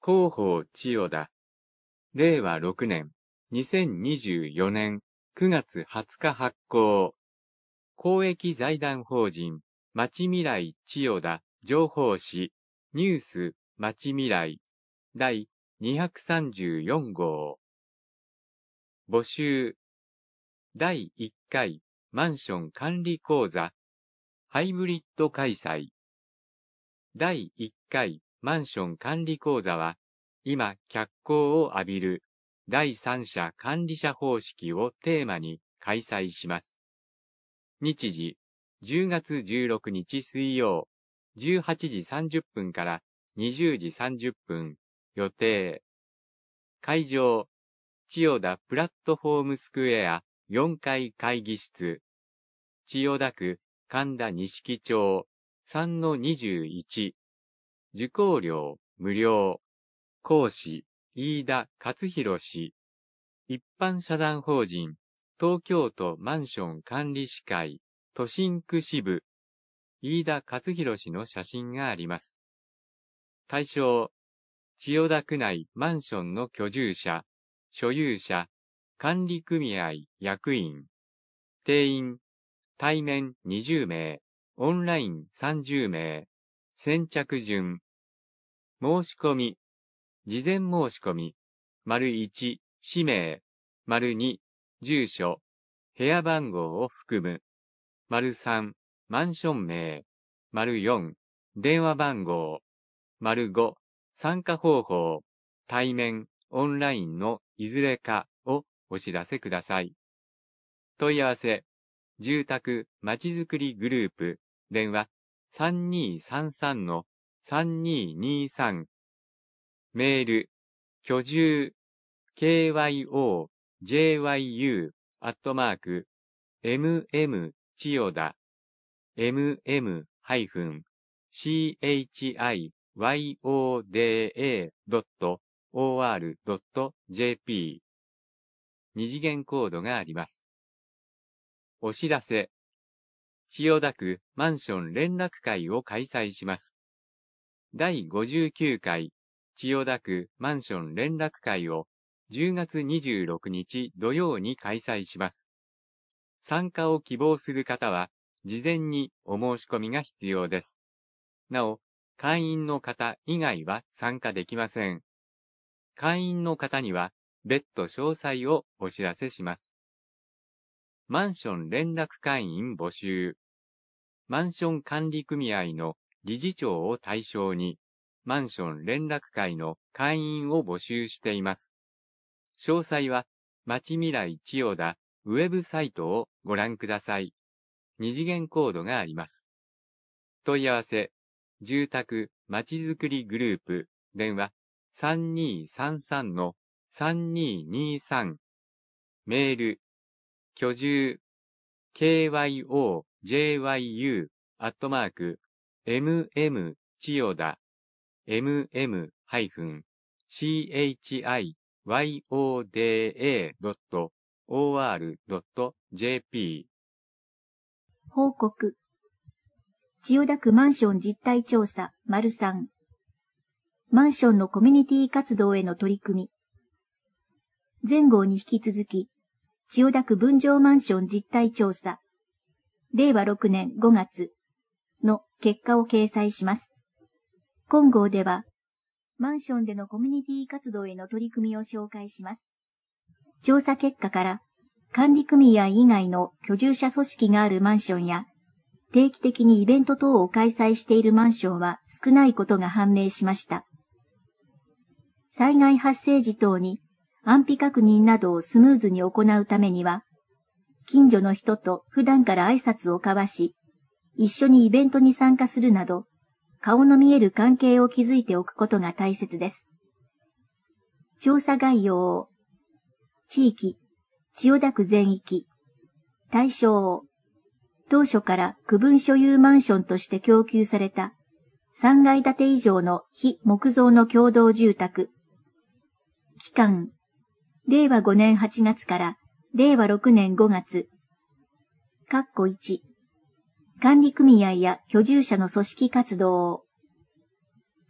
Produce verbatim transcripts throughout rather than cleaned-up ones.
広報千代田。れいわろくねん、にせんにじゅうよねんくがつはつか発行。公益財団法人、まちみらい千代田情報誌、ニュースまちみらい、だいにひゃくさんじゅうよんごう。募集。だいいっかいマンション管理講座、ハイブリッド開催。だいいっかいマンション管理講座は、今脚光を浴びる第三者管理者方式をテーマに開催します。日時、じゅうがつじゅうろくにち水曜、じゅうはちじさんじゅっぷんからにじゅうじさんじゅっぷん予定。会場、千代田プラットフォームスクエアよんかい会議室。千代田区神田錦町 さんのにじゅういち。受講料無料。講師、飯田勝弘氏。一般社団法人、東京都マンション管理士会、都心区支部、飯田勝弘氏の写真があります。対象、千代田区内マンションの居住者、所有者、管理組合役員。定員、対面にじゅうめい、オンラインさんじゅうめい。先着順。申し込み。事前申し込み。丸いち、氏名。丸に、住所。部屋番号を含む。丸さん、マンション名。丸よん、電話番号。丸ご、参加方法。対面、オンラインのいずれかをお知らせください。問い合わせ。住宅まちづくりグループ。電話 さんにーさんさんのさんにーにーさん。メール、居住、ケーワイオージェーワイユー アットマーク、エムエム 千代田、エムエム ハイフン、チャイワイオーディーエー ドット オーアール ドット ジェーピー。二次元コードがあります。お知らせ。千代田区マンション連絡会を開催します。だいごじゅうきゅうかい千代田区マンション連絡会をじゅうがつにじゅうろくにち土曜に開催します。参加を希望する方は事前にお申し込みが必要です。なお、会員の方以外は参加できません。会員の方には別途詳細をお知らせします。マンション連絡会員募集。マンション管理組合の理事長を対象に、マンション連絡会の会員を募集しています。詳細は、まちみらい千代田ウェブサイトをご覧ください。二次元コードがあります。問い合わせ、住宅まちづくりグループ、電話 さんにーさんさんのさんにーにーさん。メール、居住、ケーワイオージェーワイユー アットマーク、エムエム 千代田、エムエム ハイフン、チャイワイオーディーエー ドット オーアール ドット ジェーピー。 報告。千代田区マンション実態調査、丸さん。マンションのコミュニティ活動への取り組み。前号に引き続き、千代田区分譲マンション実態調査、れいわろくねんごがつの結果を掲載します。今号では、マンションでのコミュニティ活動への取り組みを紹介します。調査結果から、管理組合以外の居住者組織があるマンションや、定期的にイベント等を開催しているマンションは少ないことが判明しました。災害発生時等に安否確認などをスムーズに行うためには、近所の人と普段から挨拶を交わし、一緒にイベントに参加するなど、顔の見える関係を築いておくことが大切です。調査概要。地域、千代田区全域。対象。当初から区分所有マンションとして供給されたさんがい建て以上の非木造の共同住宅。期間、れいわごねんはちがつかられいわろくねんごがつ。括弧いち。管理組合や居住者の組織活動。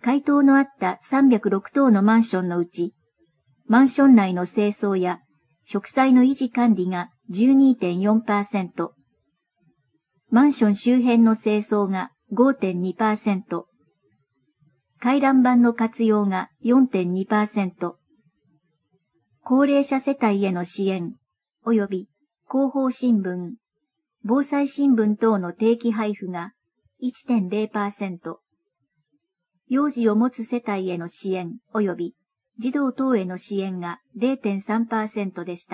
回答のあったさんびゃくろくとうのマンションのうち、マンション内の清掃や植栽の維持管理が じゅうにてんよんパーセント、マンション周辺の清掃が ごてんにパーセント、回覧板の活用が よんてんにパーセント、高齢者世帯への支援、及び広報新聞、防災新聞等の定期配布が いってんれいパーセント、幼児を持つ世帯への支援及び児童等への支援が れいてんさんパーセント でした。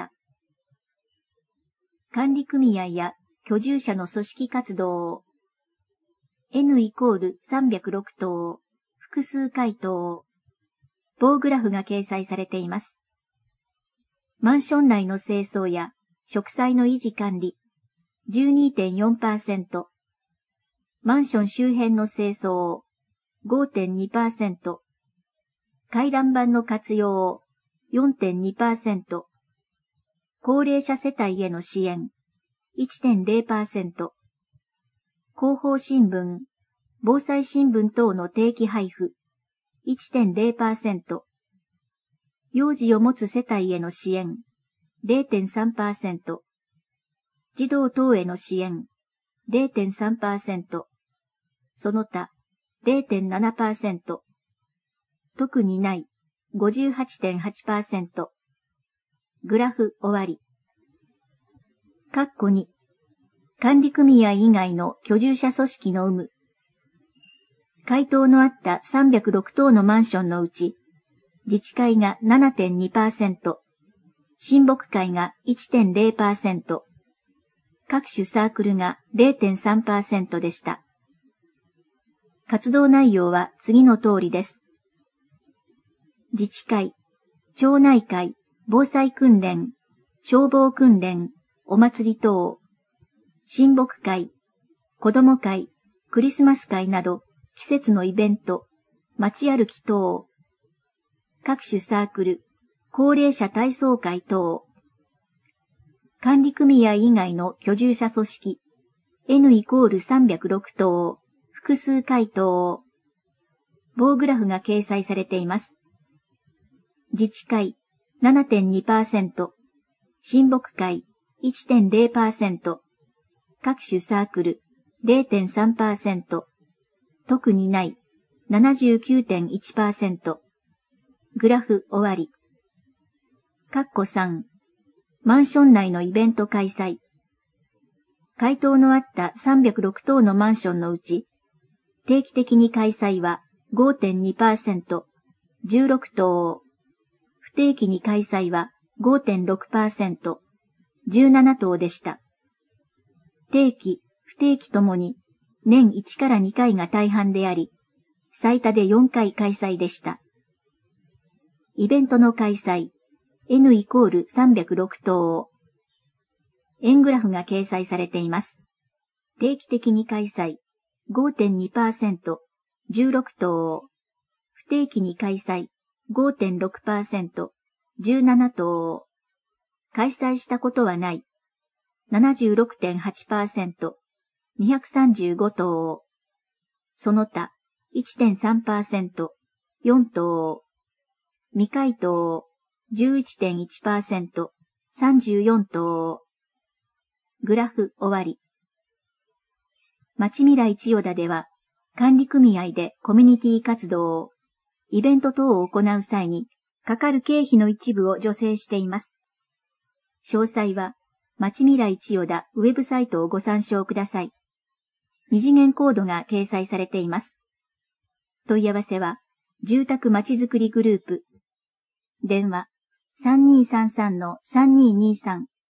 管理組合や居住者の組織活動を エヌイコールさんびゃくろくとう、複数回答、棒グラフが掲載されています。マンション内の清掃や植栽の維持管理 じゅうにてんよんパーセント、マンション周辺の清掃を ごてんにパーセント、回覧板の活用を よんてんにパーセント、高齢者世帯への支援 いってんれいパーセント、広報新聞、防災新聞等の定期配布 いってんれいパーセント、幼児を持つ世帯への支援 れいてんさんパーセント、児童等への支援 れいてんさんパーセント、その他 れいてんななパーセント、特にない ごじゅうはちてんはちパーセント、グラフ終わり。括弧に、管理組合以外の居住者組織の有無。回答のあったさんびゃくろくとうのマンションのうち、自治会が ななてんにパーセント、親睦会が いってんれいパーセント、各種サークルが れいてんさんパーセント でした。活動内容は次の通りです。自治会、町内会、防災訓練、消防訓練、お祭り等、親睦会、子ども会、クリスマス会など季節のイベント、街歩き等、各種サークル、高齢者体操会等、管理組合以外の居住者組織、エヌイコールさんびゃくろくとう、複数回答、棒グラフが掲載されています。自治会 ななてんにパーセント、親睦会 いってんれいパーセント、各種サークル れいてんさんパーセント、特にない ななじゅうきゅうてんいちパーセント、グラフ終わり。括弧さん、マンション内のイベント開催。回答のあったさんびゃくろくとうのマンションのうち、定期的に開催は ごてんにパーセント、じゅうろくとう、不定期に開催は ごてんろくパーセント、じゅうななとうでした。定期、不定期ともに年いちからにかいが大半であり、最多でよんかい開催でした。イベントの開催、N イコールさんびゃくろくとう。円グラフが掲載されています。定期的に開催、ごてんにパーセント、じゅうろくとう。不定期に開催、ごてんろくパーセント、じゅうななとう。開催したことはない、ななじゅうろくてんはちパーセント、にひゃくさんじゅうごとう。その他、いってんさんパーセント、よんとう。未回答、じゅういってんいちパーセント、さんじゅうよんとう。グラフ終わり。町未来千代田では、管理組合でコミュニティ活動、イベント等を行う際に、かかる経費の一部を助成しています。詳細は、町未来千代田ウェブサイトをご参照ください。二次元コードが掲載されています。問い合わせは、住宅まちづくりグループ。電話、さんにーさんさんのさんにーにーさん。